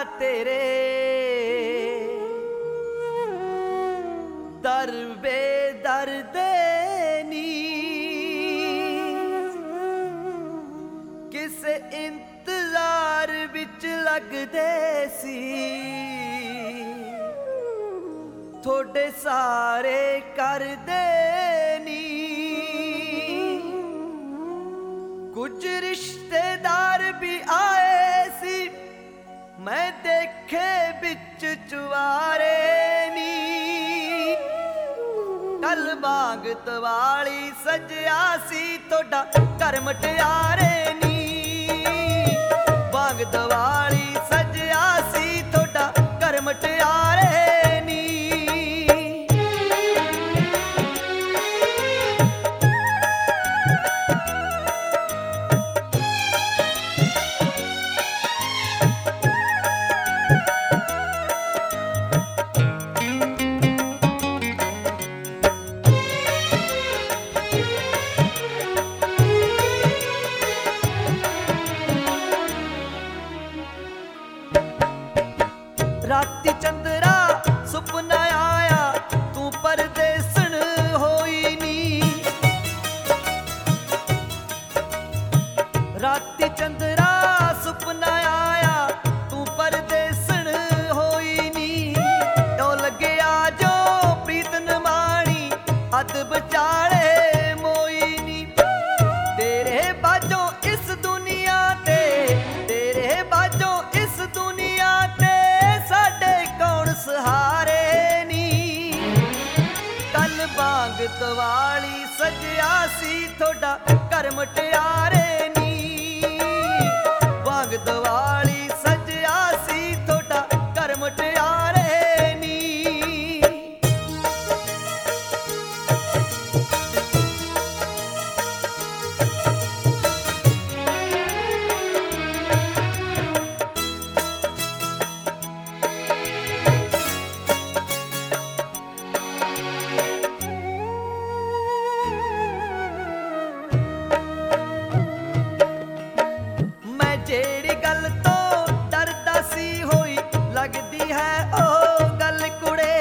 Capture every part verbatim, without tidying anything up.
तेरे दर बेदर देनी किसे इंतजार बिच लगदे सी थोड़े सारे कर देनी कुछ रिश्तेदार भी आए सी मैं देखे बिच चुवारे नी कल बांग तवाली सजया सी थोड़ा घर मटियारे नी बांग तवाली सजया सी थोड़ा घर मटियारे राती चंद्रा सुपना आया तू परदेसन होई नी राती चंद्रा सुपना आया तू परदेसन होई नी तो लगे जो प्रीतन माणी अद बचाले मोई नी तेरे बाजों इस दुनिया ते तेरे बाजों इस दुनिया ते सहारे नी कल बांग तवाली सजया सी थोड़ा घर मटियारे नी बांग तवाली सजया सी थोड़ा घर मटियारे नी जेड़ी गल तो डरदा सी होई लगदी है ओ गल कुड़े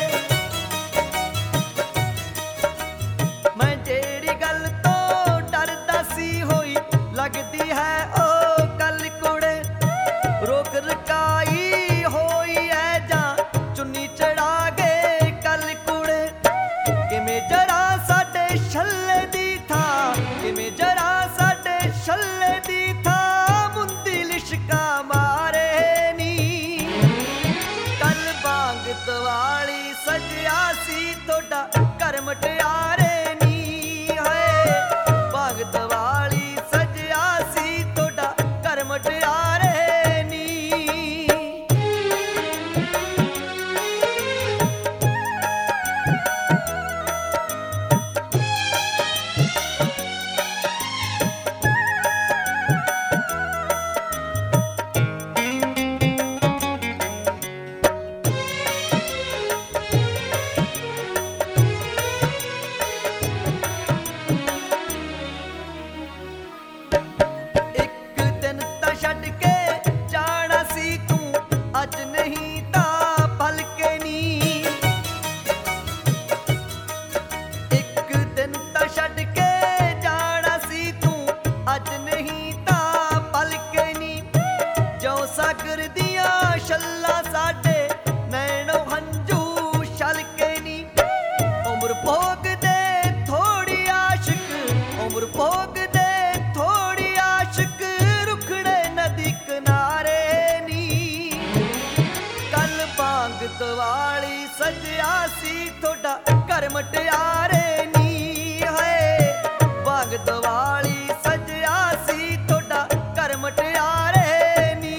मैं जेड़ी गल तो डरदा सी होई लगदी है ओ गल कुड़े रोक रकाई होई है जा चुन्नी चढ़ा गए कल कुड़े किवें जरा साडे छल्ले दी था किवें जरा साडे छल्ले दी था लिशका मारे नी कल बांग तवाली सजया सी थोड़ा घर मटियारे नी है बांग तवाली सजया सी थोड़ा घर मटियारे नी अज नहीं ता पल के नी एक दिन ता छड़ के जाना सी तू अज नहीं ता पल के नी जो सागर दिया छल्ला साडे नैनो हंजू छल के नी उम्र भोग दे थोड़ी आशिक उम्र भोग दे थोड़ी आशिक रुखड़े नदी किनारे बांग तवाली सजया सी थोड़ा घर मटियारे नी है बांग तवाली सजया सी थोड़ा घर मटियारे नी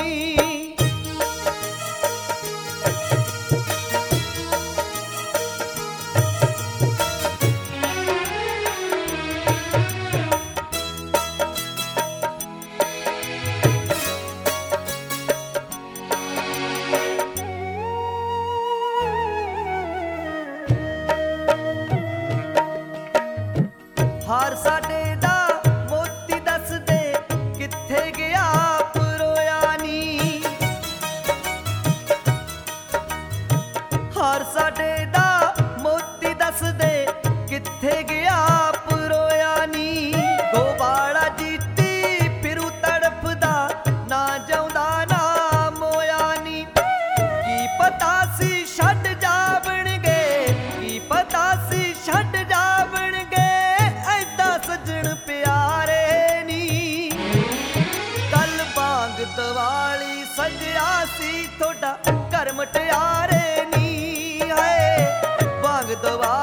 हार साडे दा मोती दस दे कित्थे गया परोया नी ਪਿਆਰੇ ਦਾ ਮੋਤੀ ਦੱਸ ਦੇ ਕਿੱਥੇ ਗਿਆ ਪਰੋਇਆ ਨੀ। ਗੋਬਾੜਾ ਜੀਤੀ ਫਿਰੂ ਤੜਫਦਾ ਨਾ ਜਾਉਂਦਾ ਨਾ ਮੋਇਆ ਨੀ। ਕੀ ਪਤਾ ਸੀ ਛੱਡ ਜਾਵਣਗੇ, ਕੀ ਪਤਾ ਸੀ ਛੱਡ ਜਾਵਣਗੇ ਐਦਾਂ ਸੱਜਣ ਪਿਆਰੇ ਨੀ। ਕੱਲ ਵਾਂਗ ਦੀਵਾਲੀ ਸਜਿਆ ਸੀ ਥੋਡਾ ਘਰ ਮਟਿਆਰੇ ਨੀ। ਹਾਏ ਵਾਂਗ ਦੀਵਾਲੀ